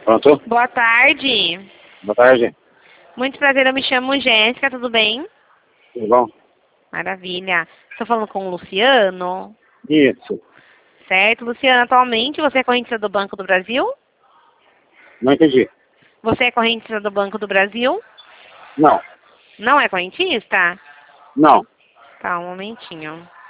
Pronto? Boa tarde. Boa tarde. Muito prazer, eu me chamo Jéssica, tudo bem? Tudo bom? Maravilha. Estou falando com o Luciano. Isso. Certo, Luciano, atualmente você é correntista do Banco do Brasil? Não entendi. Você é correntista do Banco do Brasil? Não. Não é correntista? Não. Tá, um momentinho.